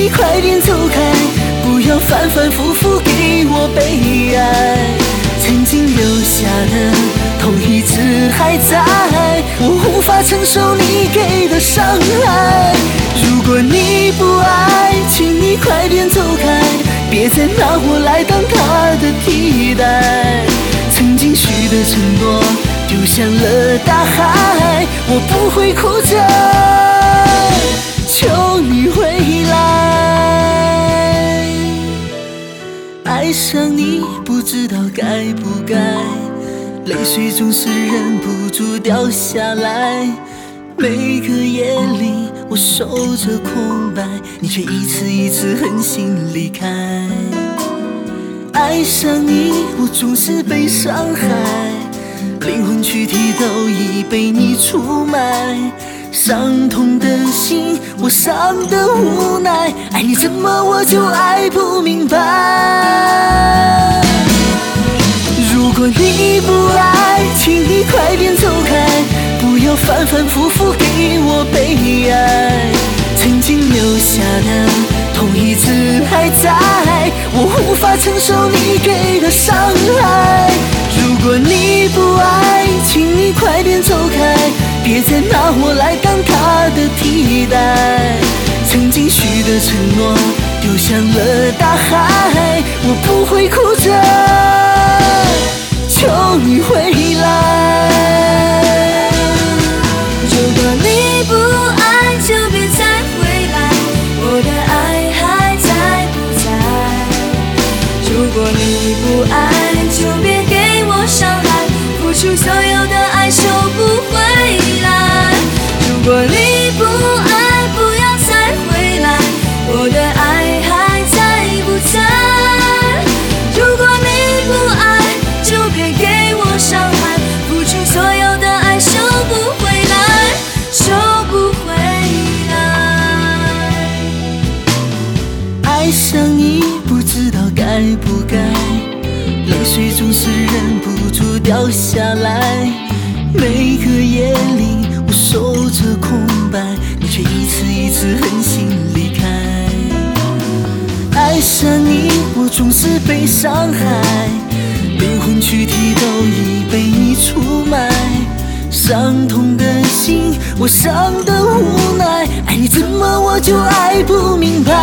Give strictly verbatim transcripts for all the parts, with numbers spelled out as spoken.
你快点走开，不要反反复复给我悲哀。曾经留下的痛一直还在，我无法承受你给的伤害。如果你不爱，请你快点走开，别再拿我来当他的替代。曾经许的承诺丢向了大海，我不会哭着求你回来。爱上你不知道该不该，泪水总是忍不住掉下来。每个夜里我守着空白，你却一次一次狠心离开。爱上你我总是被伤害，灵魂躯体都已被你出卖。伤痛的心我伤得无奈，爱你怎么我就爱不明白。如果你不爱，请你快点走开，不要反反复复给我悲哀。曾经留下的痛一直还在，我无法承受你给的伤害。如果你不爱，请你快点走开，别再拿我来当他的替代。曾经许的承诺丢向了大海，我不会哭着求你回来。 如果你不爱就别再回来，我的爱还在不在？如果你不爱就别给我伤害，付出所有的爱收不回来。如果你不爱不要再回来，我的爱还在不在？如果你不爱就别给我伤害，付出所有的爱收不回来，收不回来。 爱上你不知道该不该，泪水总是忍不住掉下来。每个夜里我守着空白，你却一次一次狠心离开。爱上你我总是被伤害，灵魂躯体都已被你出卖。伤痛的心我伤得无奈，爱你怎么我就爱不明白。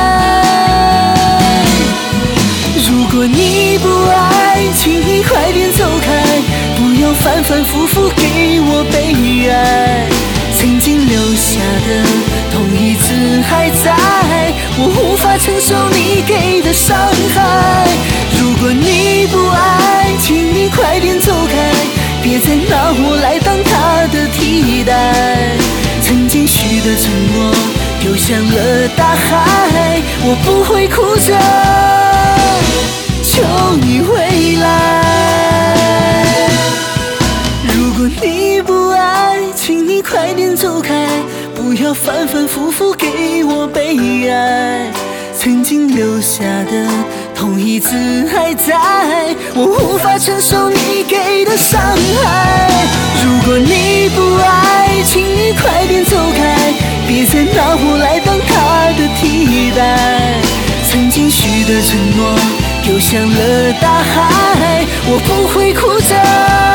如果你不爱，请你快点走开，不要反反复复给我悲哀。曾经留下的痛一直还在，我无法承受你给的伤害。如果你不爱，请你快点走开，别再拿我来当他的替代。曾经许的承诺丢向了大海，我不会哭着求你回来。如果你不爱，请你快点走开，不要反反复复给我悲哀。曾经留下的痛一直还在，我无法承受你给的伤害。如果你不爱，请你快点走开，别再拿我来当他的替代。曾经许的承诺丢向了大海，我不会哭着